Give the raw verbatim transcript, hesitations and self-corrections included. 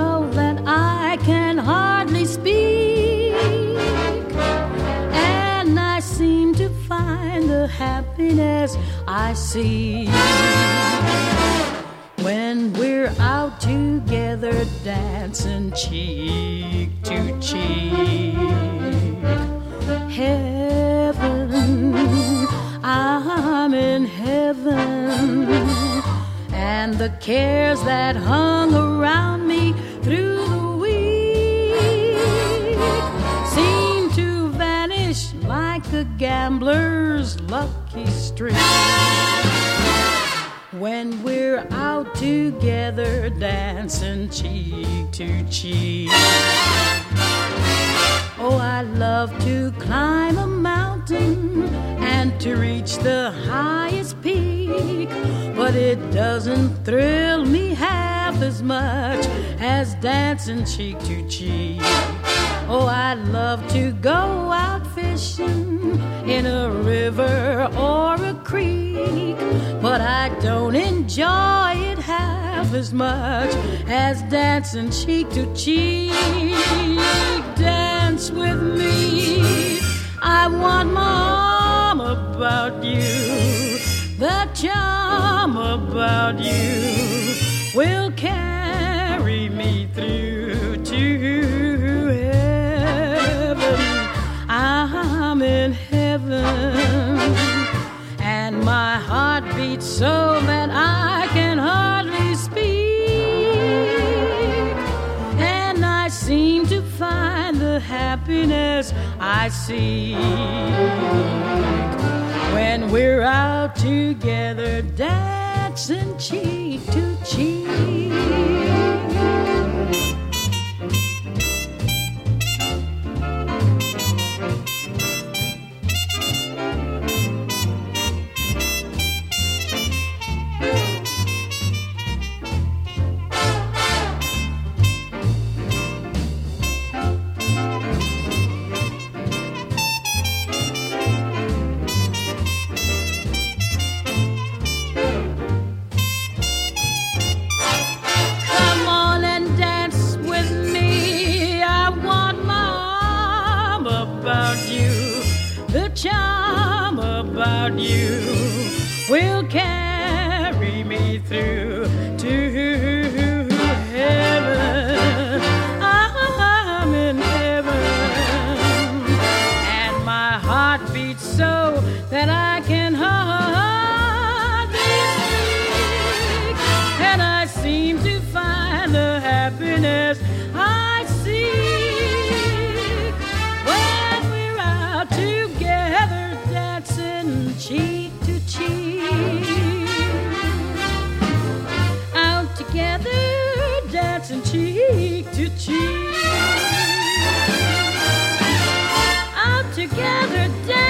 so that I can hardly speak, and I seem to find the happiness I see when we're out together dancing cheek to cheek. Heaven, I'm in heaven, and the cares that hung around me through the week seem to vanish like a gambler's lucky streak when we're out together dancing cheek to cheek. Oh, I love to climb a mountain and to reach the highest peak, but it doesn't thrill me half as much as dancing cheek to cheek. Oh, I love to go out fishing in a river or a creek, but I don't enjoy it half as much as dancing cheek to cheek. Dance with me, I want my arm about you. The charm about you will carry me through to heaven. I'm in heaven, and my heart beats so that I can hardly speak, and I seem to find the happiness I seek when we're out together dancing cheek to cheek. Charm about you will carry me through to heaven. I'm in heaven, and my heart beats so that I can hardly speak, and I seem to find the happiness I seek when we're out together dancing cheek to cheek. Out together dancing cheek to cheek. Out together dancing